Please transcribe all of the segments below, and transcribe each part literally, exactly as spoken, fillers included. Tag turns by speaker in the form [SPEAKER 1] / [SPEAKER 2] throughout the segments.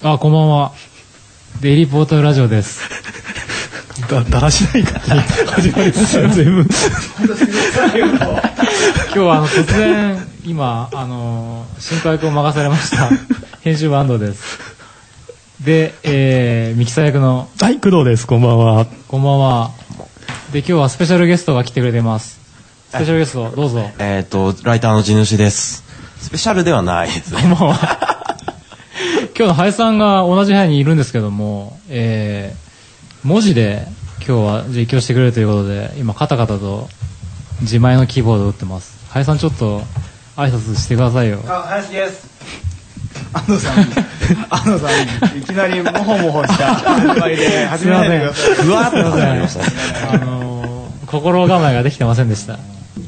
[SPEAKER 1] あ、こんばんは。デイリーポータルラジオです。
[SPEAKER 2] だ、だらしない感じ始まりましたよ、全部。今
[SPEAKER 1] 日はあの突然、今、あの、進行役を任されました、編集部安藤です。で、えー、ミキサー役の、
[SPEAKER 2] はい、工藤です。こんばんは。
[SPEAKER 1] こんばんは。で、今日はスペシャルゲストが来てくれています。スペシャルゲスト、どうぞ。
[SPEAKER 3] えっと、ライターの地主です。スペシャルではないですね。
[SPEAKER 1] こんばんは。今日の林さんが同じ部屋にいるんですけども、えー、文字で今日は実況してくれるということで、今カタカタと自前のキーボードを打ってます。林さんちょっと挨拶してくださいよ。
[SPEAKER 4] あ、林です。安藤さん、安藤さん、いきなりモホモホした始まりで始めないでください。
[SPEAKER 3] ふわっと始まりましたね。
[SPEAKER 1] あのー、心構えができてませんでした。も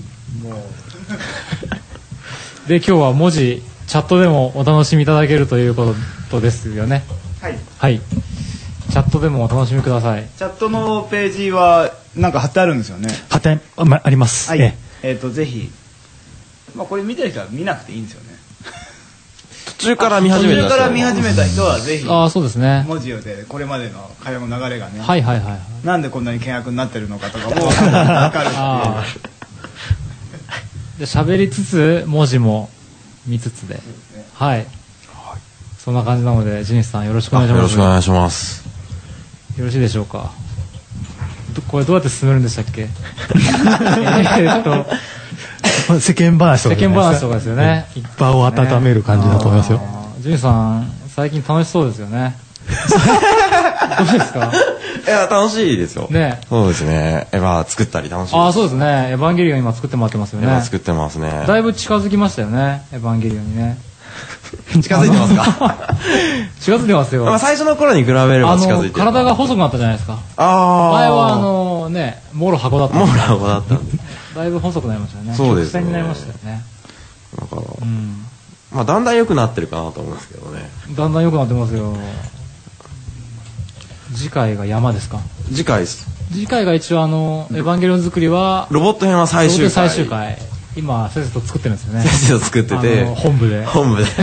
[SPEAKER 1] うで、今日は文字チャットでもお楽しみいただけるということですよね。
[SPEAKER 4] はい。
[SPEAKER 1] はい。チャットでもお楽しみください。
[SPEAKER 4] チャットのページはなんか貼ってあるんですよね。
[SPEAKER 2] 貼ってあ、まあります。
[SPEAKER 4] はい。ええーとぜひ、まあこれ見てる人は見なくていいんですよね。
[SPEAKER 3] 途中から見始めた人。
[SPEAKER 4] 途中から見始めた人はぜひ。
[SPEAKER 1] ああ、そうですね。
[SPEAKER 4] 文字でこれまでの会話の流れがね。
[SPEAKER 1] はいはいはい。
[SPEAKER 4] なんでこんなに険悪になってるのかとかも分かるっていう。
[SPEAKER 1] で、喋りつつ文字も見つつで、はい、そんな感じなので、ジニスさんよろしくお願いします。
[SPEAKER 3] よろしくお願いします。
[SPEAKER 1] よろしいでしょうか。これどうやって進めるんでしたっけ？えーっと
[SPEAKER 2] 世間話とか、
[SPEAKER 1] 世間話とかですよね。
[SPEAKER 2] 場を温める感じだと思いますよ。
[SPEAKER 1] ジニスさん最近楽しそうですよね。どうですか？
[SPEAKER 3] いや、楽しいですよ。
[SPEAKER 1] ね。
[SPEAKER 3] そうですね。エヴァ作ったり楽しいです。
[SPEAKER 1] ああ、そうですね。エヴァンゲリオン今作ってもらってますよね。
[SPEAKER 3] エヴァ作ってますね。
[SPEAKER 1] だいぶ近づきましたよね、エヴァンゲリオンにね。
[SPEAKER 3] 近づいてますか？
[SPEAKER 1] 近づいてますよ。
[SPEAKER 3] まあ最初の頃に比べれば近づいてる。
[SPEAKER 1] 体が細くなったじゃないですか。
[SPEAKER 3] ああ。
[SPEAKER 1] 前はあのね、モロ箱だった。
[SPEAKER 3] モロ箱だった。
[SPEAKER 1] だいぶ細くなりましたよね。
[SPEAKER 3] そうですね。
[SPEAKER 1] 曲線になりましたよね。
[SPEAKER 3] だから、
[SPEAKER 1] うん、
[SPEAKER 3] まあだんだん良くなってるかなと思うんですけどね。
[SPEAKER 1] だんだん良くなってますよ。次回が山ですか？
[SPEAKER 3] 次回です。
[SPEAKER 1] 次回が一応あのエヴァンゲリオン作りは
[SPEAKER 3] ロボット編は最終回。
[SPEAKER 1] 最終回。今先生と作ってるんですよね。
[SPEAKER 3] 先生と作ってて
[SPEAKER 1] 本部で。
[SPEAKER 3] 本部で。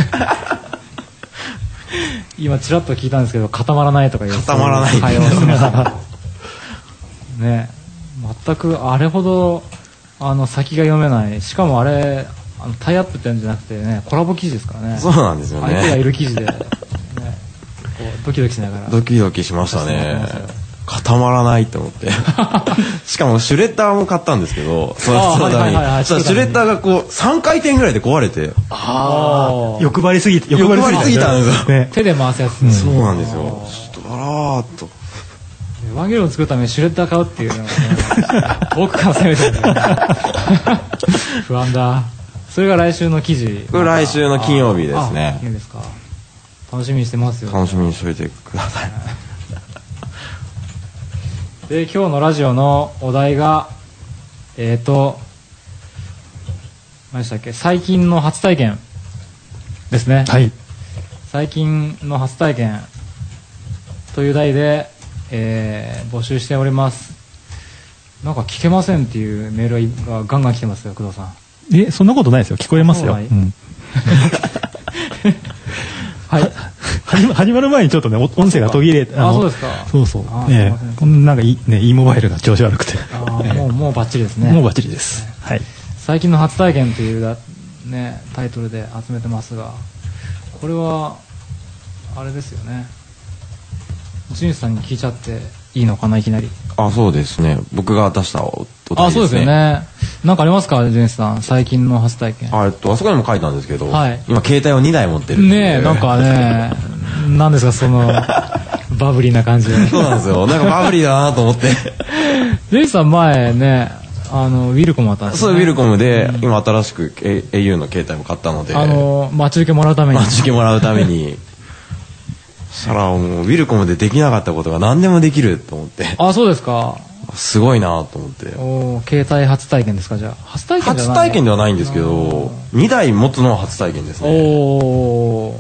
[SPEAKER 1] 今ちらっと聞いたんですけど固まらないとか言う。
[SPEAKER 3] 固まらない。
[SPEAKER 1] 会話をしてました。ね、全くあれほどあの先が読めない。しかもあれあのタイアップってやんじゃなくてね、コラボ記事ですからね。
[SPEAKER 3] そうなんですよね。
[SPEAKER 1] 相手がいる記事で、ね、こうドキドキしながら。
[SPEAKER 3] ドキドキしましたね。固まらないと思ってしかもシュレッダーも買ったんですけど、そのためにシュレッダーがこうさんかい転ぐらいで壊れて、
[SPEAKER 1] ああ
[SPEAKER 2] 欲張りすぎて
[SPEAKER 3] 欲張りすぎたんですよ、ね、
[SPEAKER 1] 手で回すやつ、
[SPEAKER 3] うん、そうなんですよ。ちょっとあらーっと
[SPEAKER 1] エヴァンゲリオンを作るためにシュレッダー買うっていうのが、ね、遠くから攻めてる不安だ。それが来週の記事。
[SPEAKER 3] これ来週の金曜日ですね。
[SPEAKER 1] 金曜日ですか。楽しみにしてますよ。
[SPEAKER 3] 楽しみにしておいてください。
[SPEAKER 1] で、今日のラジオのお題がえーと何でしたっけ、最近の初体験ですね。
[SPEAKER 2] はい。
[SPEAKER 1] 最近の初体験という題で、えー、募集しております。なんか聞けませんっていうメールがガンガン来てますよ、工藤さん。
[SPEAKER 2] え、そんなことないですよ。聞こえますよ。うん、はい。始まる前にちょっとね、音声が途切れて、
[SPEAKER 1] あ、そうですか。
[SPEAKER 2] そうそう。ね、こんなんかいいね、e モバイルが調子悪くて。
[SPEAKER 1] あ、もうもうバッチリですね。
[SPEAKER 2] もうバッチリです。はい。
[SPEAKER 1] 最近の初体験というねタイトルで集めてますが、これはあれですよね。ジンさんに聞いちゃっていいのかな、いきなり。
[SPEAKER 3] あ、そうですね。僕が出したお題ですね。
[SPEAKER 1] あ、そうですよね。なんかありますか、ジンさん、最近の初体験。
[SPEAKER 3] あ、えっとあそこにも書いたんですけど、
[SPEAKER 1] はい、今
[SPEAKER 3] 携帯をにだい持ってる
[SPEAKER 1] ねえ、なんかね、なんですかそのバブリーな感じで。
[SPEAKER 3] そうなんですよ。なんかバブリーだなと思って。
[SPEAKER 1] ジンさん前ね、あのウィルコムあったんですよね。
[SPEAKER 3] そう、ウィルコムで、うん、今新しく エーユー の携帯も買ったので、
[SPEAKER 1] あの待ち受けもらうために。
[SPEAKER 3] 待ち受けもらうために。そしたらもうウィルコムでできなかったことが何でもできると思って。
[SPEAKER 1] あ、そうですか。
[SPEAKER 3] すごいなと思って。
[SPEAKER 1] お、携帯初体験ですか。じゃあ初体験じゃない。
[SPEAKER 3] 初体験ではないんですけど、にだい持つのは初体験ですね。
[SPEAKER 1] おー、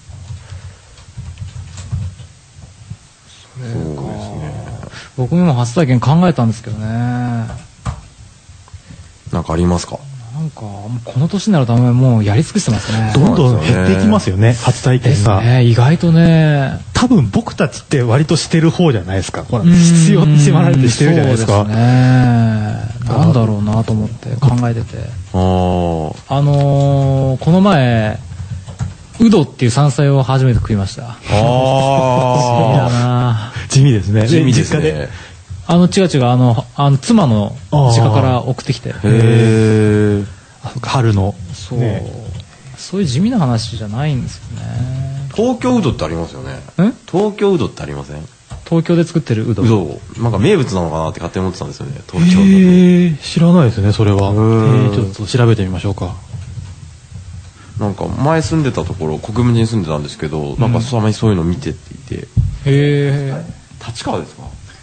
[SPEAKER 3] そうですね。
[SPEAKER 1] 僕も初体験考えたんですけどね。
[SPEAKER 3] なんかありますか。
[SPEAKER 1] なんなんかもうこの年になるともうやり尽くしてますね。
[SPEAKER 2] どんどん減っていきますよね、初体験が。
[SPEAKER 1] ね、意外とね。
[SPEAKER 2] 多分僕たちって割としてる方じゃないですか。ほら必要に迫られてしてるじゃないですか。
[SPEAKER 1] そうですね。なんだろうなと思って考えてて。ああのー、この前うどっていう山菜を初めて食いました。あ
[SPEAKER 2] あ。地味ですね。
[SPEAKER 3] 地味ですね。
[SPEAKER 1] あの違う違うあのあの妻の実家から送ってきて。へ
[SPEAKER 2] え。春の。
[SPEAKER 1] そう、ね。そういう地味な話じゃないんですよね。
[SPEAKER 3] 東京うどってありますよね。東京うどってありません？
[SPEAKER 1] 東京で作ってるうどん。
[SPEAKER 3] うどなんか名物なのかなって勝手に思ってたんですよね。東京
[SPEAKER 2] へえ。知らないですねそれは。えちょっと調べてみましょうか。
[SPEAKER 3] なんか前住んでたところ国分寺に住んでたんですけど、なんかたまにそういうの見てっていて。へ
[SPEAKER 1] え。
[SPEAKER 3] 立川ですか？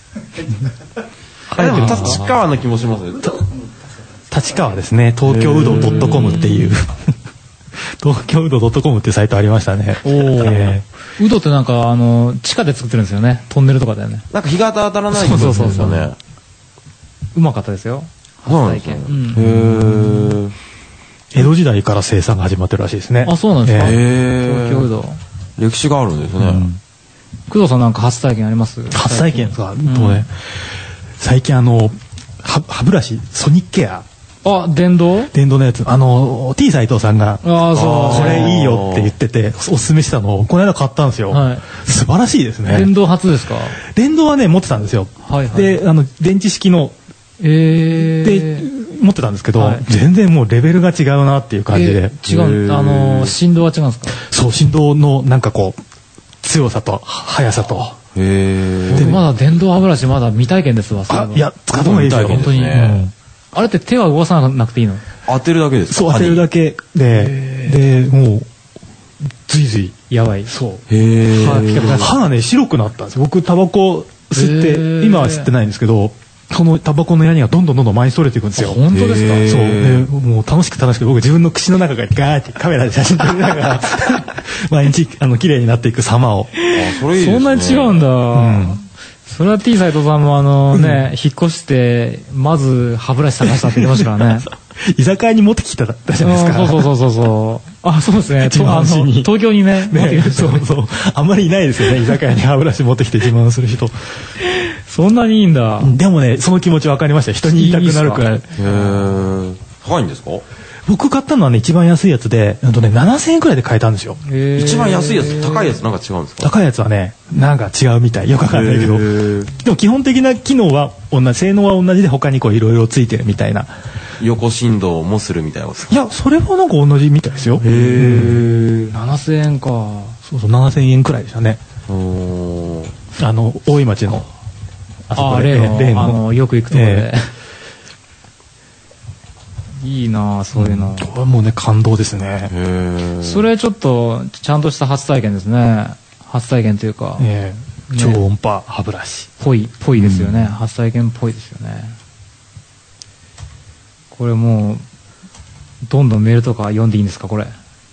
[SPEAKER 3] でも立川の気もしますね。
[SPEAKER 2] 立川ですね。東京うど .com っていう東京うど .com っていうサイトありましたね。お
[SPEAKER 1] ーうどってなんかあの地下で作ってるんですよね。トンネルとかだよね。
[SPEAKER 3] なんか日が当たらないんですよね。そうそうそうそう。
[SPEAKER 1] うまかったですよ。
[SPEAKER 3] 初体験。へえ。
[SPEAKER 2] 江戸時代から生産が始まってるらしいですね。
[SPEAKER 1] あ、そうなんですか。東京うど。
[SPEAKER 3] 歴史があるんですね。
[SPEAKER 1] 工藤さんなんか初体験あります？
[SPEAKER 2] 初体験ですか。最近あの歯ブラシソニックケア。
[SPEAKER 1] あ、電動？
[SPEAKER 2] 電動のやつ。あの T 斎藤さんがこれいいよって言ってておすすめしたのをこの間買ったんですよ。素晴らしいですね。
[SPEAKER 1] 電動初ですか？
[SPEAKER 2] 電動はね持ってたんですよ。で、あの電池式ので持ってたんですけど、全然もうレベルが違うなっていう感じで。
[SPEAKER 1] 違う。あの振動は違うんですか？
[SPEAKER 2] そう、振動のなんかこう強さと速さと。
[SPEAKER 1] でまだ電動歯ブラシまだ未体験ですわ。
[SPEAKER 2] あ、いや使った方がいいですよ。
[SPEAKER 1] 本当に。あれって手は動かさなくていいの？
[SPEAKER 3] 当てるだけですか？
[SPEAKER 2] そう、当てるだけで、でもうずいずい
[SPEAKER 1] やばい。
[SPEAKER 2] そう。歯がね白くなったんです。僕タバコ吸って今は吸ってないんですけど。そのタバコのヤニがどんどんどんどん前にそれていくんですよ。
[SPEAKER 1] 本当ですか？
[SPEAKER 2] そうでもう楽しく楽しく僕自分の口の中がガーってカメラで写真撮りながら毎日あの綺麗になっていく様を。
[SPEAKER 3] あ、それいいですね。
[SPEAKER 1] そんなに違うんだ。うん、それは T 斎藤さんもあのね、うん、引っ越してまず歯ブラシ探したって言ってましたからね。
[SPEAKER 2] 居酒屋に持ってきたじゃないですか。
[SPEAKER 1] そうそうそうそう。あ、そうですね。あの東京にね、
[SPEAKER 2] ね、そうそう。あんまりいないですよね。居酒屋に歯ブラシ持ってきて自慢する人。
[SPEAKER 1] そんなにいいんだ。
[SPEAKER 2] でもね、その気持ち分かりました。人に言いたくなるくらい。へ
[SPEAKER 3] え。高いんですか？
[SPEAKER 2] 僕買ったのはね、一番安いやつで、あとね、ななせんえんくらいで買えたんですよ。
[SPEAKER 3] 一番安いやつ、高いやつなんか違うんですか？
[SPEAKER 2] 高いやつはね、なんか違うみたい。よくわかんないけど。でも基本的な機能は同じ、性能は同じで他にこういろいろついてるみたいな。
[SPEAKER 3] 横振動もするみたいな。
[SPEAKER 2] いや、それはなんか同じみたいですよ。へ
[SPEAKER 1] え。ななせんえんか。
[SPEAKER 2] そうそう、ななせんえんくらいでしたね。あの、大井町の。
[SPEAKER 1] あ、例の、例のあのよく行くところで。いいなそういうの。
[SPEAKER 2] これもうね感動ですね。
[SPEAKER 1] それちょっとちゃんとした初体験ですね。初体験というか。
[SPEAKER 2] 超音波歯ブラシ。
[SPEAKER 1] ぽいぽいですよね。初体験っぽいですよね。これもうどんどんメールとか読んでいいんですかこれ。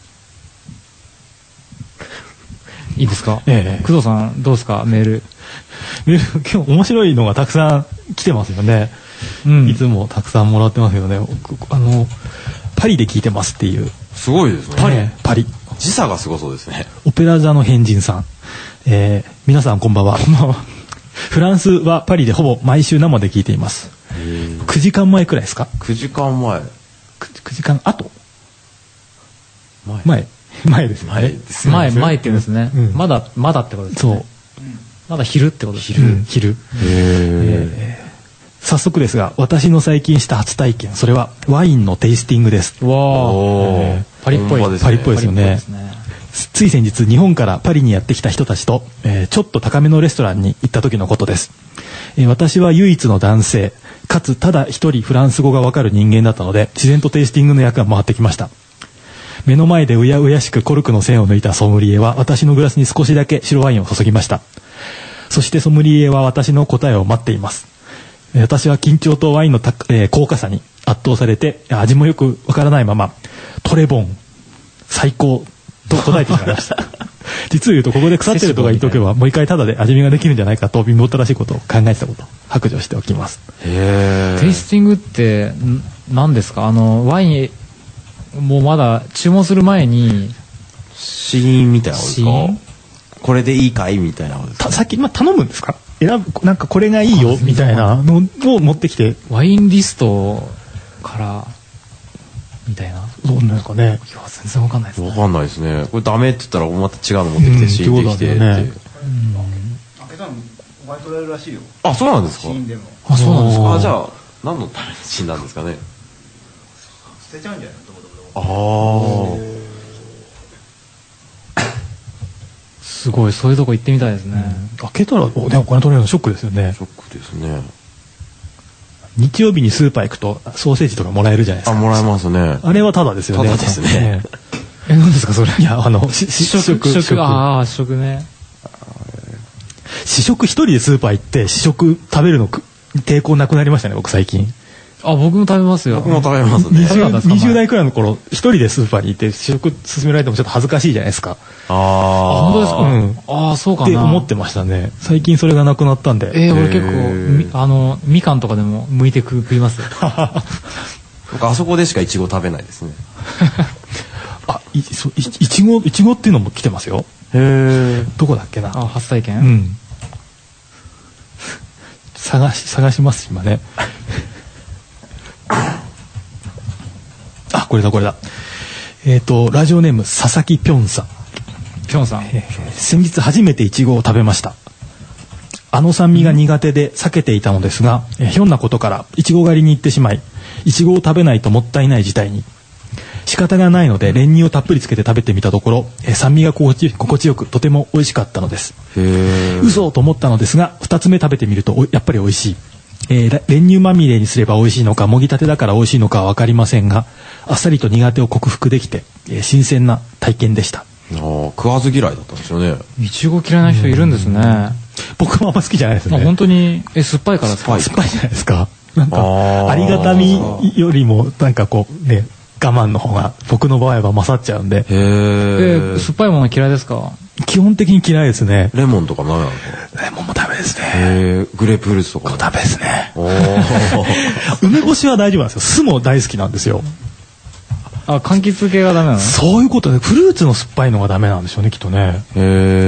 [SPEAKER 1] いいですか。ええ、工藤さんどうですかメール。
[SPEAKER 2] メール今日面白いのがたくさん来てますよね。うん、いつもたくさんもらってますよね。あのパリで聞いてますっていう。
[SPEAKER 3] すごいですね。
[SPEAKER 2] パリ、パリ。
[SPEAKER 3] 時差がすごそうですね。
[SPEAKER 2] オペラ座の変人さん、えー、皆さんこんばんは。フランスはパリでほぼ毎週生で聞いています。くじかんまえくらいですか？
[SPEAKER 3] くじかんまえ。
[SPEAKER 2] くじかん後？
[SPEAKER 3] 前。
[SPEAKER 2] 前。前ですね。
[SPEAKER 1] 前、前って言うんですね。まだ、まだってことですね。そう。まだ昼ってことですね。
[SPEAKER 2] 昼。昼。えー早速ですが私の最近した初体験それはワインのテイスティングです。
[SPEAKER 1] わー、パリっぽい
[SPEAKER 2] パリっぽいですよね。つい先日日本からパリにやってきた人たちと、えー、ちょっと高めのレストランに行った時のことです。えー、私は唯一の男性かつただ一人フランス語がわかる人間だったので自然とテイスティングの役が回ってきました。目の前でうやうやしくコルクの線を抜いたソムリエは私のグラスに少しだけ白ワインを注ぎました。そしてソムリエは私の答えを待っています。私は緊張とワインのた、えー、高価さに圧倒されて味もよくわからないままトレボン最高と答えてしまいました。実を言うとここで腐ってるとか言っとけばもう一回タダで味見ができるんじゃないかと貧乏ったらしいことを考えてたことを白状しておきます。
[SPEAKER 1] へー。テイスティングって何ですか？あのワインもうまだ注文する前に
[SPEAKER 3] 試飲みたいなことですか？これでいいかいみたいなことですか？
[SPEAKER 2] さっき、まあ、頼むんですか？選ぶ、なんかこれがいいよみたいなのを持ってきて、
[SPEAKER 1] ワインリストからみたいな。
[SPEAKER 2] どうなんですかね。
[SPEAKER 1] いや全然わかんないですね。
[SPEAKER 3] わかんないですね。これダメって言ったらまた違うの持ってきて試飲できてって。
[SPEAKER 2] 開
[SPEAKER 4] けたのお前取れるらしいよ。
[SPEAKER 3] あ、そうなんですか？
[SPEAKER 4] 試飲でも
[SPEAKER 1] あ、そうなんですか。
[SPEAKER 3] あ、じゃあ何のために死んだんですかね。
[SPEAKER 4] 捨てちゃうんじゃないの？どこどこどこ。
[SPEAKER 3] ああ。
[SPEAKER 1] すごい、そういうとこ行ってみたいですね。
[SPEAKER 2] うん、開けたら、お、でもお金取れるのショックですよね。
[SPEAKER 3] ショックですね。
[SPEAKER 2] 日曜日にスーパー行くとソーセージとかもらえるじゃないですか。
[SPEAKER 3] あ、もらえますね。
[SPEAKER 2] あれはタダですよね。
[SPEAKER 3] タダですね。
[SPEAKER 1] え、何ですかそれ。
[SPEAKER 2] いや、あの、し試食、
[SPEAKER 1] 試食、ああ、試食ね。
[SPEAKER 2] 試食一人でスーパー行って試食食べるの抵抗なくなりましたね、僕最近。
[SPEAKER 1] あ、僕も食べますよ。
[SPEAKER 3] 僕も食べますね。
[SPEAKER 2] にじゅう, にじゅう代くらいの頃一人でスーパーに行って試食勧められてもちょっと恥ずかしいじゃないですか。
[SPEAKER 3] あ
[SPEAKER 1] あ、本当ですか？
[SPEAKER 2] うん。
[SPEAKER 1] ああ、そうかな。
[SPEAKER 2] って思ってましたね。最近それがなくなったんで。
[SPEAKER 1] えー、俺結構みあのみかんとかでも剥いて食いますよ。
[SPEAKER 3] 僕あそこでしかイチゴ食べないですね。
[SPEAKER 2] あ、い、そう、い、いちご、いちごっていうのも来てますよ。
[SPEAKER 3] へえ。
[SPEAKER 2] どこだっけな。
[SPEAKER 1] あ、初体験。
[SPEAKER 2] うん。探し探します今ね。あ、これだこれだ。えっ、ー、とラジオネーム佐々木ぴょんさん。
[SPEAKER 1] ぴょんさん。
[SPEAKER 2] えー、先日初めてイチゴを食べました。あの酸味が苦手で避けていたのですが、えー、ひょんなことからイチゴ狩りに行ってしまい、イチゴを食べないともったいない事態に。仕方がないので練乳をたっぷりつけて食べてみたところ、えー、酸味が心地、心地よくとても美味しかったのです。
[SPEAKER 3] へー。
[SPEAKER 2] 嘘と思ったのですが、二つ目食べてみるとやっぱり美味しい。えー、練乳まみれにすれば美味しいのか、もぎたてだから美味しいのかは分かりませんが、あっさりと苦手を克服できて、えー、新鮮な体験でした。
[SPEAKER 3] ああ、食わず嫌いだったんですよね。
[SPEAKER 1] いちご嫌いな人いるんですね。
[SPEAKER 2] 僕もあんま好きじゃないですね。
[SPEAKER 1] あ、本当に。え、酸っぱいからですか？
[SPEAKER 2] 酸っぱいじゃないですか。なんかありがたみよりもなんかこうね、我慢の方が僕の場合は勝っちゃうんで。
[SPEAKER 3] へえ。
[SPEAKER 1] え、酸っぱいもの嫌いですか？
[SPEAKER 2] 基本的に嫌いですね。
[SPEAKER 3] レモンとかダメなのか？
[SPEAKER 2] レモンもダメですね。
[SPEAKER 3] へえ。グレープフルーツとかも
[SPEAKER 2] ダメですね。
[SPEAKER 3] おー。
[SPEAKER 2] 梅干しは大丈夫なんですよ。酢も大好きなんですよ。
[SPEAKER 1] あ、柑橘系がダメなの？
[SPEAKER 2] そういうことで、フルーツの酸っぱいのがダメなんでしょうね、きっとね。
[SPEAKER 3] へ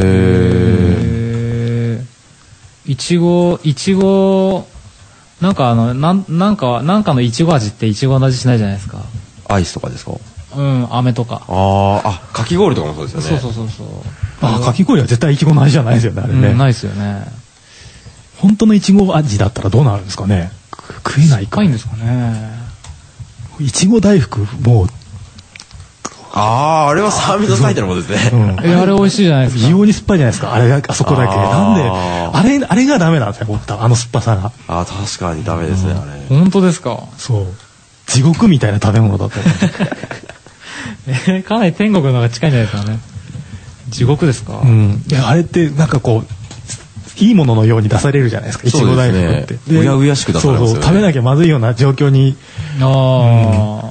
[SPEAKER 3] え。
[SPEAKER 1] いちご、いちご、なんかあの、なん、なんか、なんかのいちご味っていちごの味しないじゃないですか。
[SPEAKER 3] アイスとかですか？
[SPEAKER 1] うん、飴とか。
[SPEAKER 3] ああ、あ、かき氷とかもそうですよね。
[SPEAKER 1] そうそうそうそう。
[SPEAKER 2] あ、かき氷は絶対いちごの味じゃないですよね、あれね。
[SPEAKER 1] うん、ないですよね。
[SPEAKER 2] 本当のいちご味だったらどうなるんですかね。食えないか。
[SPEAKER 1] 酸っぱいんですかね。
[SPEAKER 2] いちご大福もう。
[SPEAKER 3] ああ、あれは酸味の最たるものですね。
[SPEAKER 2] うん、
[SPEAKER 1] え、あれ美味しいじゃないですか。
[SPEAKER 2] 異様に酸っぱいじゃないですか。あれが、あそこだけ。
[SPEAKER 3] あ
[SPEAKER 2] なんで、あれ、あれがダメなんですよ、僕多分あの酸っぱさが。
[SPEAKER 3] ああ、確かにダメですね、あれ。
[SPEAKER 1] 本当ですか？
[SPEAKER 2] そう。地獄みたいな食べ物だと思う。
[SPEAKER 1] え、かなり天国の方が近いんじゃないですかね。地獄ですか？
[SPEAKER 2] うん。いや、あれってなんかこう、いいもののように出されるじゃないですか、いちご大福って。
[SPEAKER 3] うやうやしく出されますよね。
[SPEAKER 2] そうそう、食べなきゃまずいような状況に。
[SPEAKER 1] ああ。
[SPEAKER 4] い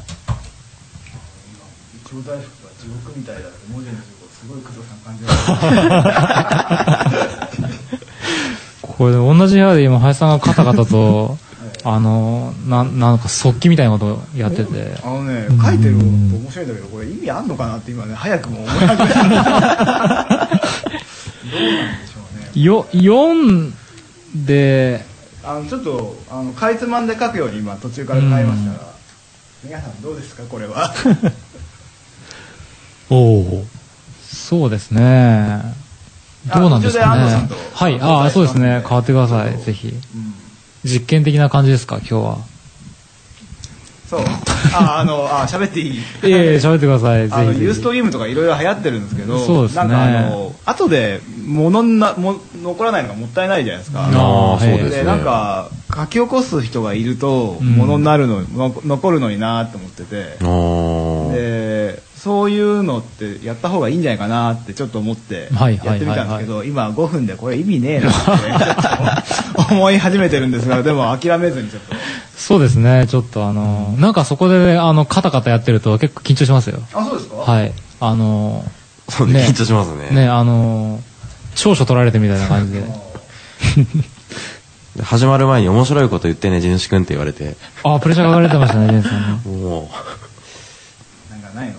[SPEAKER 4] ちご大福は地獄みたいだって文字にするとすごい工藤さん感じる。
[SPEAKER 1] これ同じ部屋で今林さんがカタカタとあのななんか速記みたいなことをやってて、
[SPEAKER 4] あのね、書いてると面白いんだけど、これ意味あんのかなって今ね早くも思い始めた。どうなんでしょうね。
[SPEAKER 1] よ読んで
[SPEAKER 4] あのちょっとあのかいつまんで書くように今途中から変えましたが、皆さんどうですかこれは。
[SPEAKER 2] おお。
[SPEAKER 1] そうですね。どうなんですかね。はい、ああ、そうですね。変わってください、ぜひ。うん、実験的な感じですか、今日は。
[SPEAKER 4] そう。あ、あの、あ、喋っていい。
[SPEAKER 1] ええ、喋ってください。ぜひ。
[SPEAKER 4] あの、ユーストリームとかいろいろ流行ってるんですけど。
[SPEAKER 1] そうですね。
[SPEAKER 4] なんか、あの、後で、ものな、も、残らないのがもったいないじゃないですか。
[SPEAKER 3] ああ、そうですね。
[SPEAKER 4] で、なんか、書き起こす人がいると、ものになるの、の、残るのになと思ってて。で。そういうのってやった方がいいんじゃないかなってちょっと思ってやってみたんですけど、今ごふんでこれ意味ねえなって思い始めてるんですが、でも諦めずにちょっと。
[SPEAKER 1] そうですね、ちょっとあのなんかそこであのカタカタやってると結構緊張しますよ。
[SPEAKER 4] あ、そうですか。
[SPEAKER 1] はい、あの
[SPEAKER 3] そうね、緊張しますね。
[SPEAKER 1] ね、あの長所取られてみたいな感じで。
[SPEAKER 3] 始まる前に面白いこと言ってね、ジュンシ君って言われて。
[SPEAKER 1] あ、プレッシャーかかれてましたね、ジェンさんね。
[SPEAKER 3] もう。
[SPEAKER 4] なんかないの？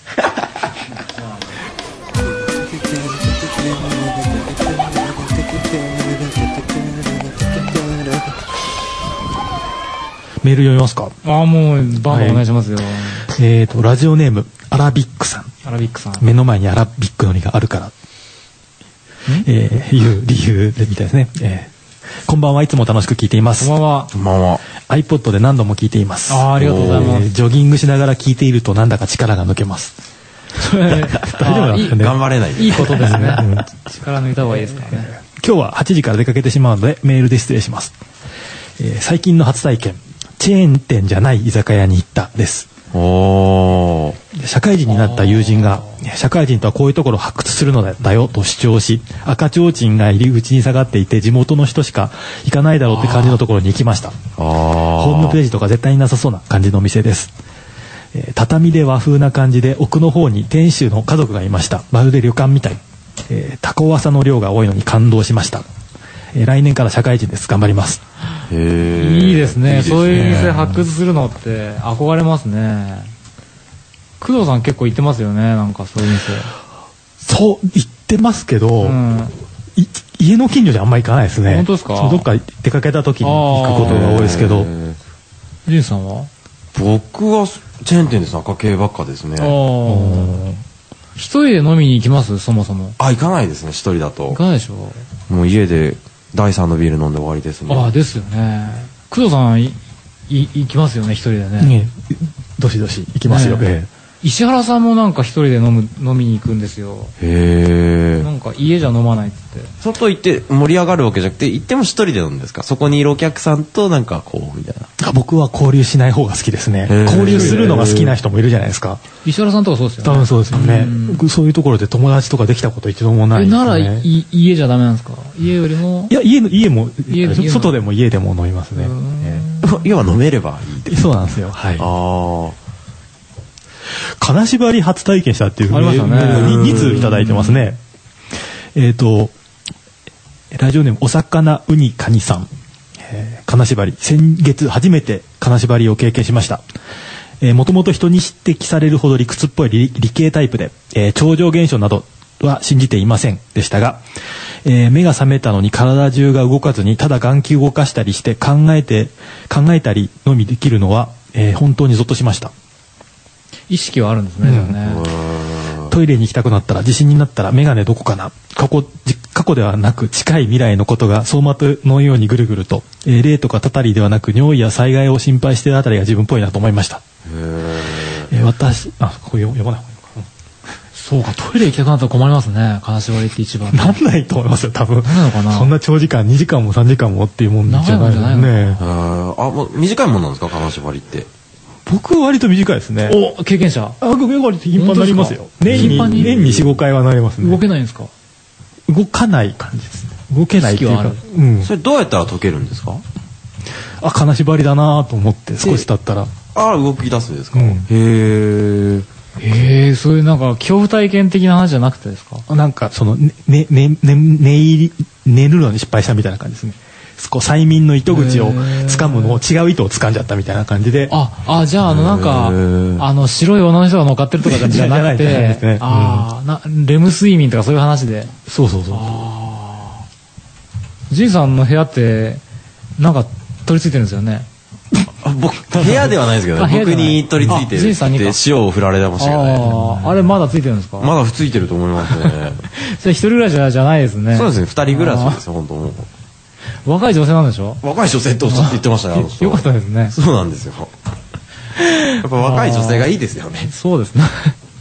[SPEAKER 2] メール読みますか？
[SPEAKER 1] ああ、もうバンバンお願いしますよ。はい、
[SPEAKER 2] えーとラジオネームアラビックさん。
[SPEAKER 1] アラビックさん。
[SPEAKER 2] 目の前にアラビックの実があるから、えー、いう理由でみたいですね。えー、こんばんはいつも楽しく聞いています。
[SPEAKER 1] こんばんは。
[SPEAKER 3] こんばんは。
[SPEAKER 2] iPod で何度も聞いています。
[SPEAKER 1] ああ、ありがとうございます。
[SPEAKER 2] ジョギングしながら聞いているとなんだか力が抜けます。
[SPEAKER 1] それ大丈夫なんですかね。
[SPEAKER 3] 頑張れない。
[SPEAKER 1] いいことですね。うん、力抜いた方がいいですからね。
[SPEAKER 2] 今日ははちじから出かけてしまうのでメールで失礼します。えー、最近の初体験、チェーン店じゃない居酒屋に行ったです。
[SPEAKER 3] お
[SPEAKER 2] 社会人になった友人が社会人とはこういうところを発掘するのだよと主張し、赤ちょうちんが入り口に下がっていて地元の人しか行かないだろうって感じのところに行きました。ホームページとか絶対になさそうな感じのお店です。えー、畳で和風な感じで奥の方に店主の家族がいました。まるで旅館みたい。えー、タコワサの量が多いのに感動しました。えー、来年から社会人です。頑張ります。
[SPEAKER 1] へー、いいですね。いいですね。そういう店発掘するのって憧れますね。工藤さん結構行ってますよね。なんかそういう店。
[SPEAKER 2] そう行ってますけど、うん、家の近所じゃあんまり行かないですね。
[SPEAKER 1] 本当ですか？
[SPEAKER 2] どっか出かけた時に行くことが多いですけど。
[SPEAKER 1] ジンさんは？
[SPEAKER 3] 僕はチェーン店です。赤系ばっかですね。
[SPEAKER 1] 一人で飲みに行きます？そもそも。
[SPEAKER 3] あ、行かないですね。一人だと。
[SPEAKER 1] 行かないでしょ。
[SPEAKER 3] もう家でだいさんのビール飲んで終わりですね。
[SPEAKER 1] ああ、ですよね。工藤さんいい行きますよね、一人でね。ね、
[SPEAKER 2] どしどし行きますよ。ね、
[SPEAKER 1] 石原さんもなんか一人で飲む飲みに行くんですよ。
[SPEAKER 3] へえ。
[SPEAKER 1] なんか家じゃ飲まないって。
[SPEAKER 3] 外行って盛り上がるわけじゃなくて、行っても一人で飲むんですか？そこにいるお客さんとなんかこうみたいな。
[SPEAKER 2] あ、僕は交流しない方が好きですね。交流するのが好きな人もいるじゃないですか。
[SPEAKER 1] 石原さんとかそうですよね。
[SPEAKER 2] 多分そうですよね。僕そういうところで友達とかできたこと一度もないですね。
[SPEAKER 1] え、ならい家じゃダメなんですか？家よりも。
[SPEAKER 2] いや、家の家も家で外でも家でも飲みますね。
[SPEAKER 3] 要は飲めればいい。
[SPEAKER 2] そうなんですよ。はい。
[SPEAKER 3] ああ。
[SPEAKER 2] 金縛り初体験したっていうメールに通いただいてますね。えっとラジオネームお魚ウニカニさん、えー、金縛り先月初めて金縛りを経験しました。もともと人に指摘されるほど理屈っぽい 理, 理系タイプで、えー、超常現象などは信じていませんでしたが、えー、目が覚めたのに体中が動かずにただ眼球を動かしたりして考えて考えたりのみできるのは、えー、本当にゾッとしました。
[SPEAKER 1] 意識はあるんですね。うん、ね、
[SPEAKER 2] トイレに行きたくなったら地震になったらメガネどこかな、過去過去ではなく近い未来のことが走馬灯のようにぐるぐると、えー、霊とかたたりではなく尿意や災害を心配しているあたりが自分っぽいなと思いました。えー、私あこれ読まない方がいいのか、うん、
[SPEAKER 1] そうか、トイレ行きたくなったら困りますね。金縛りって一番
[SPEAKER 2] なんないと思いますよ多分。
[SPEAKER 1] なんなのかな、
[SPEAKER 2] そんな長時間にじかんもさんじかんもっていうもんじゃないですね。
[SPEAKER 3] ああ、もう短いもんなんですか金縛りって。
[SPEAKER 2] 僕は割と短いですね。
[SPEAKER 1] お、経験者。
[SPEAKER 2] あ、僕は割と頻繁になりますよ。年に年に よん,ご 回はなりますね。
[SPEAKER 1] 動けないんですか？
[SPEAKER 2] 動かない感じですね。動けないっていうか、
[SPEAKER 3] うん、それどうやったら解けるんですか？
[SPEAKER 2] あ、金縛りだなと思って少し経ったら、
[SPEAKER 3] あ、動き出すんですか？うん、へ
[SPEAKER 1] え。へえ、そういうなんか恐怖体験的な話じゃなくてですか？
[SPEAKER 2] なんかそのねねねね寝入り寝るのに失敗したみたいな感じですね。こう催眠の糸口を掴むのを違う糸を掴んじゃったみたいな感じで。
[SPEAKER 1] ああ、じゃああのなんかあの白い女の人が乗っかってるとかじゃなくて、ね、ああ、うん、なレム睡眠とかそういう話で。
[SPEAKER 2] そうそうそう。
[SPEAKER 1] ああ。ジンさんの部屋ってなんか取り付いてるんですよね。
[SPEAKER 3] あ、僕部屋ではないですけど、ね、僕に取り付いてるって塩を振られてましたけどね。
[SPEAKER 1] ああ、あれまだついてるんですか？
[SPEAKER 3] まだついてると思いますね。
[SPEAKER 1] それ一人暮らしじゃないですね。
[SPEAKER 3] そうですね、二人暮らしですよ本当。
[SPEAKER 1] 若い女性なんでしょ？
[SPEAKER 3] 若い女性っておっしゃって言ってましたね。
[SPEAKER 1] よかったですね。
[SPEAKER 3] そうなんですよ。やっぱ若い女性がいいですよね。
[SPEAKER 1] そうですね。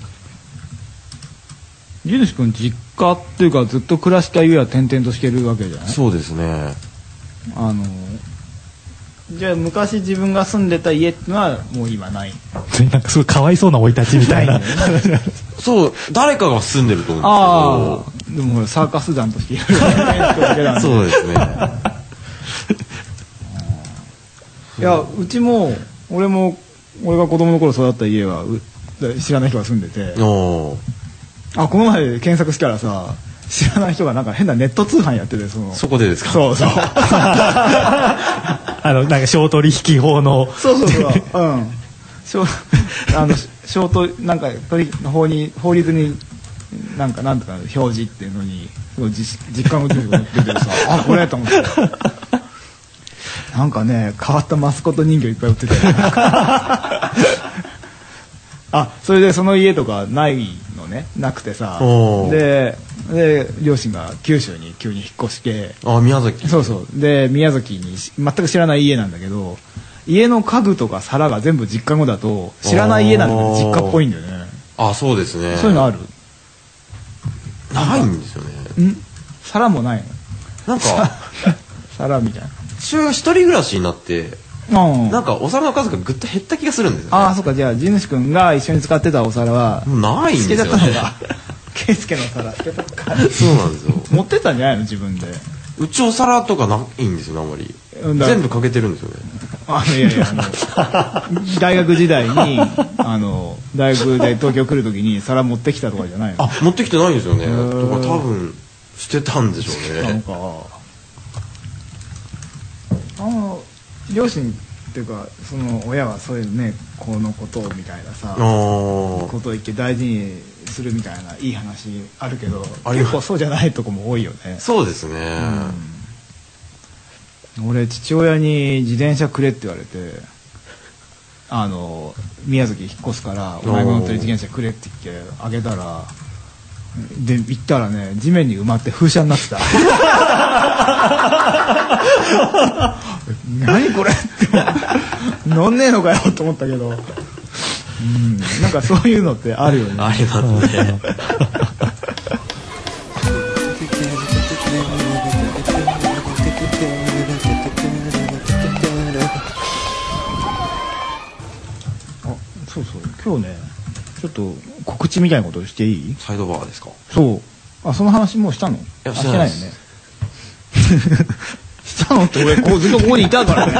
[SPEAKER 4] 地主君実家っていうかずっと暮らした家は転々としてるわけじゃない？
[SPEAKER 3] そうですね。
[SPEAKER 4] あのじゃあ昔自分が住んでた家ってのはもう今ない？
[SPEAKER 2] なんかすごいかわいそうな生い立ちみたいな。
[SPEAKER 3] そう誰かが住んでると思うんですけど。
[SPEAKER 4] でもサーカス団としてやる
[SPEAKER 3] そうですね。
[SPEAKER 4] いやうちも俺も俺が子供の頃育った家は知らない人が住んでて、あ、この前検索したらさ知らない人がなんか変なネット通販やってて、その
[SPEAKER 3] そこでですか？
[SPEAKER 4] そうそう
[SPEAKER 2] あのなんか商取引法の
[SPEAKER 4] そうそうそう、うん、あのショートなんか取り法に法律になんかなんとか表示っていうのにすごい実実感が出ててさあこれと思ってなんかね変わったマスコット人形いっぱい売っててあそれでその家とかないのねなくてさでで両親が九州に急に引っ越して
[SPEAKER 3] あ宮崎
[SPEAKER 4] そうそうで宮崎に全く知らない家なんだけど家の家具とか皿が全部実家のだと知らない家なんだけど実家っぽいんだよね。
[SPEAKER 3] あそうですね。
[SPEAKER 4] そういうのある？
[SPEAKER 3] ないんですよね。
[SPEAKER 4] ん皿もないの？
[SPEAKER 3] なんか
[SPEAKER 4] 皿みたいな
[SPEAKER 3] 父親一人暮らしになってなんかお皿の数がぐっと減った気がするんですよね。
[SPEAKER 4] ああそうかじゃあ地主くんが一緒に使ってたお皿は
[SPEAKER 3] もうないんですよね。
[SPEAKER 4] 捨てちゃったのか圭介の皿捨てたか
[SPEAKER 3] そうなんですよ。
[SPEAKER 4] 持ってったんじゃないの自分で。
[SPEAKER 3] うちお皿とかないんですよねあんまり。全部欠けてるんですよね。
[SPEAKER 4] あいやいやあの大学時代にあの大学で東京来る時に皿持ってきたとかじゃないの？
[SPEAKER 3] あ持ってきてないんですよね。だから多分捨てたんでしょうね。
[SPEAKER 4] なんかあの両親っていうかその親はそういうねこのことをみたいなさことを言って大事にするみたいないい話あるけど結構そうじゃないとこも多いよね。
[SPEAKER 3] そうですね、
[SPEAKER 4] うん、俺父親に自転車くれって言われてあの宮崎引っ越すからお前が乗ってる自転車くれって言ってあげたらで行ったらね地面に埋まって風車になってた何これって乗んねえのかよと思ったけど、うん、なんかそういうのってあるよね。
[SPEAKER 3] ありますね
[SPEAKER 4] あそうそう今日ねちょっと告知みたいなことしていい？
[SPEAKER 3] サイドバーですか？
[SPEAKER 4] そうあその話もうしたの？い
[SPEAKER 3] やしてないです。
[SPEAKER 4] してないよねしたのって俺こうずっとここにいたからね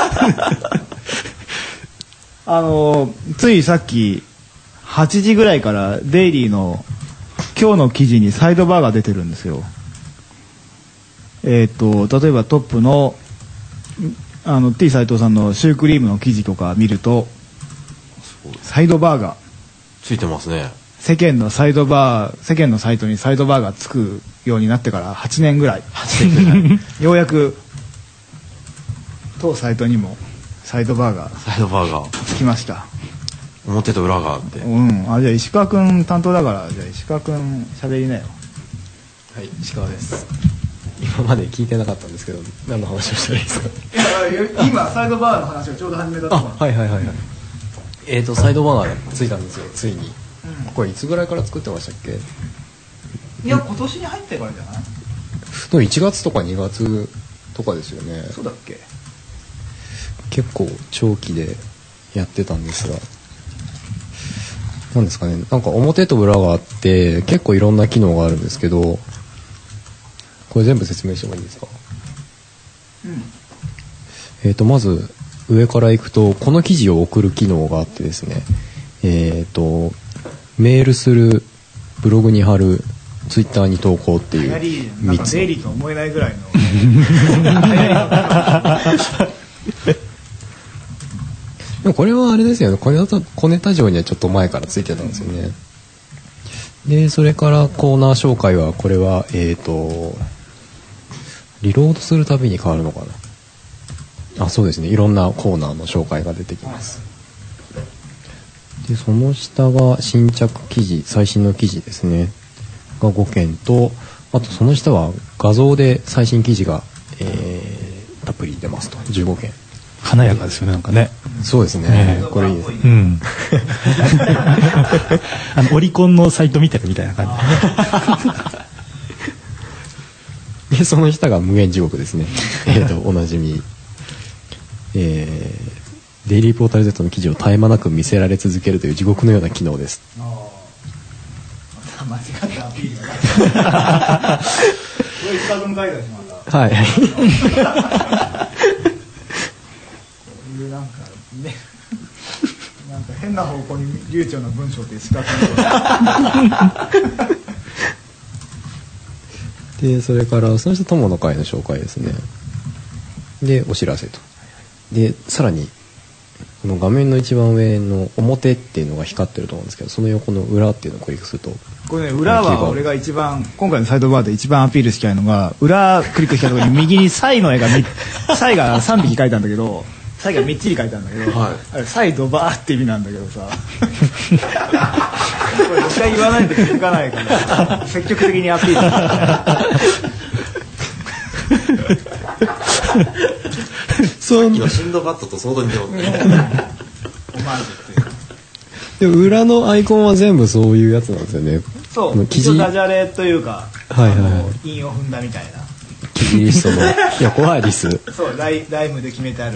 [SPEAKER 4] あのついさっきはちじぐらいからデイリーの今日の記事にサイドバーが出てるんですよ。えっと例えばトップのあの T 斎藤さんのシュークリームの記事とか見るとサイドバーが
[SPEAKER 3] ついてますね。
[SPEAKER 4] 世間のサイドバー世間のサイトにサイドバーがつくようになってからはちねんぐらいはちねんぐらいようやく当サイトにもサイドバーが
[SPEAKER 3] サイドバーが
[SPEAKER 4] つきました。
[SPEAKER 3] 表と裏があって、
[SPEAKER 4] うんあじゃあ石川くん担当だからじゃあ石川くん喋りなよ。
[SPEAKER 5] はい石川です。今まで聞いてなかったんですけど何の話をしたらいいですか？
[SPEAKER 4] いや今サイドバーの話がちょうど始めたと
[SPEAKER 5] あはいはいはいはいえーとサイドバーがついたんですよついに、うん、これいつぐらいから作ってましたっけ？
[SPEAKER 4] いや今年に入ってからじゃない？
[SPEAKER 5] でもいちがつとかにがつとかですよね。
[SPEAKER 4] そうだっけ？
[SPEAKER 5] 結構長期でやってたんですがなんですかねなんか表と裏があって結構いろんな機能があるんですけどこれ全部説明してもいいですか？
[SPEAKER 4] うん
[SPEAKER 5] えーとまず上から行くとこの記事を送る機能があってですねえーとメールするブログに貼るツイッターに投稿っていう
[SPEAKER 4] みっつデイリーと思えないぐらいの
[SPEAKER 5] でもこれはあれですよね小ネタ、小ネタ上にはちょっと前からついてたんですよね。でそれからコーナー紹介はこれはえーとリロードするたびに変わるのかなあそうですねいろんなコーナーの紹介が出てきます。でその下が新着記事最新の記事ですねがごけんとあとその下は画像で最新記事が、えー、たっぷり出ますとじゅうごけん
[SPEAKER 2] 華やかですよねなんかね。
[SPEAKER 5] そうですね、えー、これいいですね、うん、
[SPEAKER 2] あのオリコンのサイト見てるみたいな感
[SPEAKER 5] じでその下が無限地獄ですねえとおなじみ、えー、デイリーポータル Z の記事を絶え間なく見せられ続けるという地獄のような機能です。
[SPEAKER 4] あ間違ったアピールがこれ石川君書いたしまった
[SPEAKER 5] はい
[SPEAKER 4] なんかねなんか変な方向に流暢な文章って石川君
[SPEAKER 5] でそれからその人友の会の紹介ですね。でお知らせとでさらにこの画面の一番上の表っていうのが光ってると思うんですけど、その横の裏っていうのをクリックすると、
[SPEAKER 4] これね、裏は俺が一番今回のサイドバーで一番アピールしたいのが、裏クリックしたところに右にサイの絵がサイがさんびき描いたんだけど、サイがみっちり描いたんだけど、はい、あれサイドバーって意味なんだけどさこれ絶対言わないと気づかないから積極的にアピール
[SPEAKER 3] さっきのシンドバッドと相当似てますね
[SPEAKER 5] でも裏のアイコンは全部そういうやつなんですよね。
[SPEAKER 4] そう一応ダジャレというか、はいはいはい、韻を踏んだみたいな
[SPEAKER 5] 記事リストの横はリス
[SPEAKER 4] そうライ、ライムで決めてある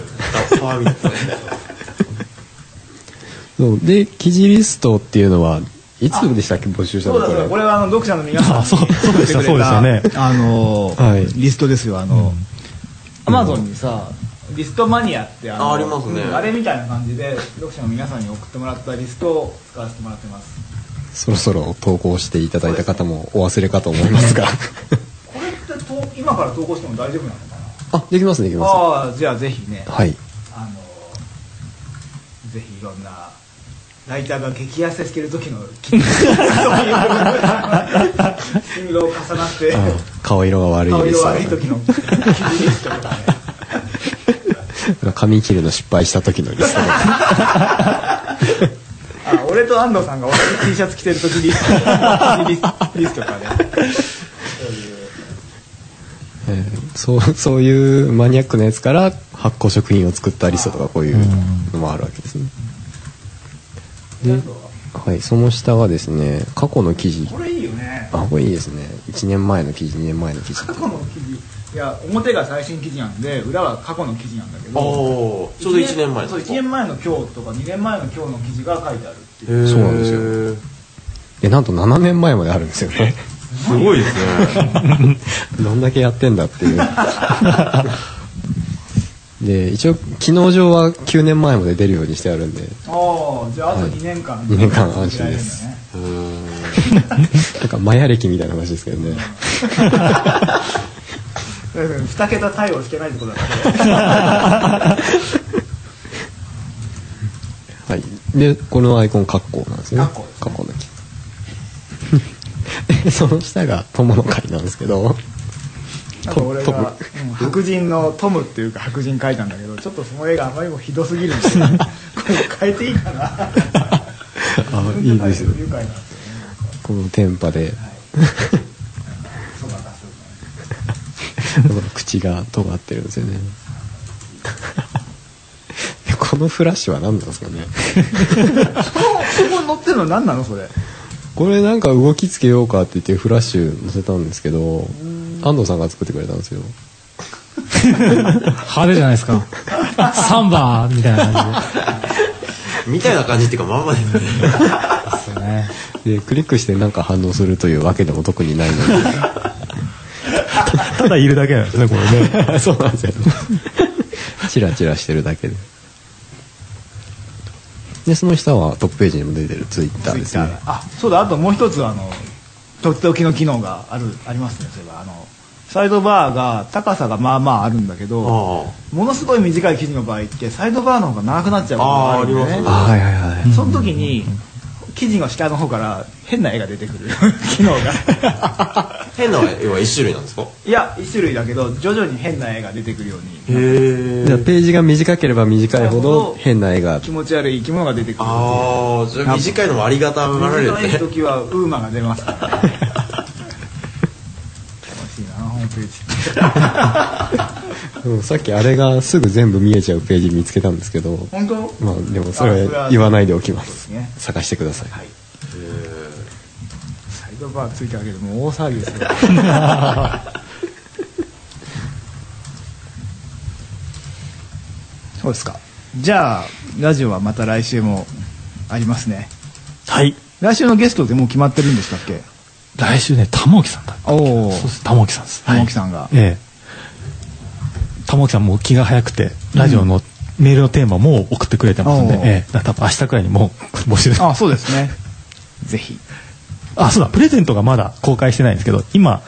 [SPEAKER 5] そうで記事リストっていうのはいつでしたっけ募集したの？
[SPEAKER 4] そうだそうだ、これはあの読者の皆さんに
[SPEAKER 2] そうでしたそうでしたね、
[SPEAKER 4] あの、はい、リストですよ。あの、アマゾンにさリストマニアってあの
[SPEAKER 3] あ, ありますね、
[SPEAKER 4] あれみたいな感じで読者の皆さんに送ってもらったリストを使わせてもらってます。
[SPEAKER 5] そろそろ投稿していただいた方もお忘れかと思いますがこ
[SPEAKER 4] れってと今から投稿しても大丈夫なのか
[SPEAKER 5] な？あ、できますできます。
[SPEAKER 4] ああ、じゃあぜひね、
[SPEAKER 5] はい、
[SPEAKER 4] あのぜひいろんなライターが激痩せしてる時のそういう色を重なって
[SPEAKER 5] 顔色が悪い
[SPEAKER 4] 顔色悪い時の記事リストとかね
[SPEAKER 5] 髪切るの失敗した時のリスト
[SPEAKER 4] あ、俺と安藤さんが同じ T シャツ着てる時リストリストとかね
[SPEAKER 5] えー、そうそういうマニアックなやつから発酵食品を作ったリストとかこういうのもあるわけですね。で、はい、その下はですね、過去の記事。
[SPEAKER 4] これいいよね。
[SPEAKER 5] あ、これいいですね。いちねんまえの記事、にねんまえの記事。
[SPEAKER 4] 過去の記事、いや表が最新記事なんで裏は過去の記事なんだけど、
[SPEAKER 3] おちょうどいちねんまえ
[SPEAKER 4] そういちねんまえの今日とかにねんまえの今日の記事が書いてあるっていう。
[SPEAKER 5] そうなんですよ。でなんとななねんまえまであるんですよね。
[SPEAKER 3] すごいですね
[SPEAKER 5] どんだけやってんだっていうで一応機能上はきゅうねんまえまで出るようにしてあるんで、
[SPEAKER 4] ああ、じゃああとにねんかん、
[SPEAKER 5] はい、にねんかん安心です。うーんなんかマヤ歴みたいな話ですけどね
[SPEAKER 4] に桁対応してないってことだね
[SPEAKER 5] はい、でこのアイコンカッコなんですね。
[SPEAKER 4] カッコですね。
[SPEAKER 5] カッコの木でその下が友の会なんですけど、
[SPEAKER 4] なんか俺が、うん、白人のトムっていうか白人描いたんだけど、ちょっとその絵があまりにもひどすぎるんでこれ変えていいかなあ、
[SPEAKER 5] いいですよ、ね、このテンパで、はい口が尖ってるんですよねこのフラッシュは何なんですかね
[SPEAKER 4] そこに載ってるの何なのそれ。
[SPEAKER 5] これなんか動きつけようかって言ってフラッシュ載せたんですけど、安藤さんが作ってくれたんですよ
[SPEAKER 1] 派手じゃないですかサンバーみたいな感
[SPEAKER 3] じみたいな感じっていうかまんまですね
[SPEAKER 5] ですね。でクリックしてなんか反応するというわけでも特にないので
[SPEAKER 2] ただいるだけなんですねこれね
[SPEAKER 5] そうなんですよチラチラしてるだけで。でその下はトップページにも出てるツイッターですね。
[SPEAKER 4] あ、そうだ、あともう一つあのとっておきの機能があるありますね。そういえばあのサイドバーが高さがまあまああるんだけど、ものすごい短い記事の場合ってサイドバーの方が長くなっちゃうことがあるんでね。
[SPEAKER 5] あ、はいはいはい。
[SPEAKER 4] その時に記事の下の方から変な絵が出てくる機能が
[SPEAKER 3] 変な絵は一種類なんですか？
[SPEAKER 4] いや一種類だけど徐々に変な絵が出てくるように。
[SPEAKER 5] へえ。じゃあページが短ければ短いほど変な絵が
[SPEAKER 4] 気持ち悪い生き物が出てくる。
[SPEAKER 3] ああ、じゃあ短いのもありがたがられるね。
[SPEAKER 4] 短い時はウーマが出ますからね。楽しいなホームペ
[SPEAKER 5] ージ。さっきあれがすぐ全部見えちゃうページ見つけたんですけど。
[SPEAKER 4] 本当？
[SPEAKER 5] まあでもそれは言わないでおきます。ね、探してください。はい。
[SPEAKER 4] サイドバーついただけでもう大騒ぎですよ。そうですか。じゃあラジオはまた来週もありますね。
[SPEAKER 2] はい。
[SPEAKER 4] 来週のゲストってもう決まってるんでしたっけ？
[SPEAKER 2] 来週ね、玉置さんだ。
[SPEAKER 4] おお。
[SPEAKER 2] そうです。玉置さんです。
[SPEAKER 4] 玉置さんが。
[SPEAKER 2] ええ。玉置さんも気が早くてラジオのメールのテーマも送ってくれてますんで、うん、ええ、だから多分明日くらいにもう募集。
[SPEAKER 4] あ、そうですね。ぜひ。
[SPEAKER 2] あ、そうだ。プレゼントがまだ公開してないんですけど、今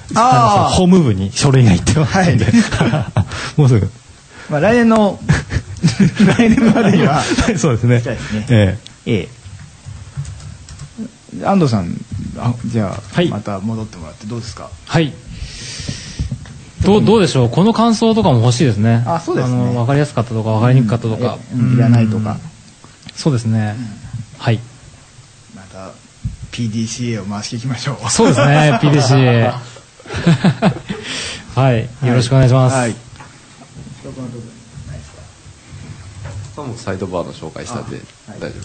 [SPEAKER 2] あのホーム部に書類が行ってますんで、はい、もうすぐ。
[SPEAKER 4] まあ来年の来年までには
[SPEAKER 2] そうですね。
[SPEAKER 4] したいですね。
[SPEAKER 2] ええ。
[SPEAKER 4] ええ。安藤さん、あじゃあ、
[SPEAKER 1] はい、
[SPEAKER 4] また戻ってもらってどうですか。
[SPEAKER 1] はい。どうどうでしょう。この感想とかも欲しいですね。
[SPEAKER 4] あ、そうですね。
[SPEAKER 1] あの分かりやすかったとか分かりにくかったとか、
[SPEAKER 4] うん、いらないとか。
[SPEAKER 1] そうですね。うん、はい。
[SPEAKER 4] また ピーディーシーエー を回していきましょう。
[SPEAKER 1] そうですね。ピーディーシーエー。はい、よろしくお願いします。はい。
[SPEAKER 3] もうサイドバーの紹介したんで大丈夫。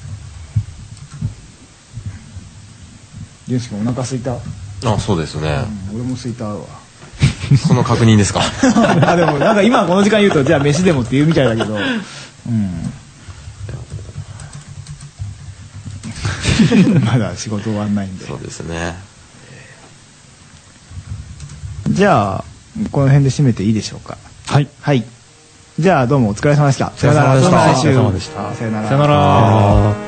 [SPEAKER 4] 純介君お腹空いた。
[SPEAKER 3] あ、そうですね。
[SPEAKER 4] うん、俺も空いたわ。
[SPEAKER 3] その確認ですか。
[SPEAKER 4] あ、でもなんか今この時間言うとじゃあ飯でもって言うみたいだけど。うん。まだ仕事終わんないんで。
[SPEAKER 3] そうですね。
[SPEAKER 4] じゃあこの辺で締めていいでしょうか。
[SPEAKER 2] はい。
[SPEAKER 4] はい。じゃあどうもお疲れ様でした。
[SPEAKER 2] さよなら。
[SPEAKER 4] お疲れ様でした。
[SPEAKER 2] さよなら。
[SPEAKER 1] さよなら。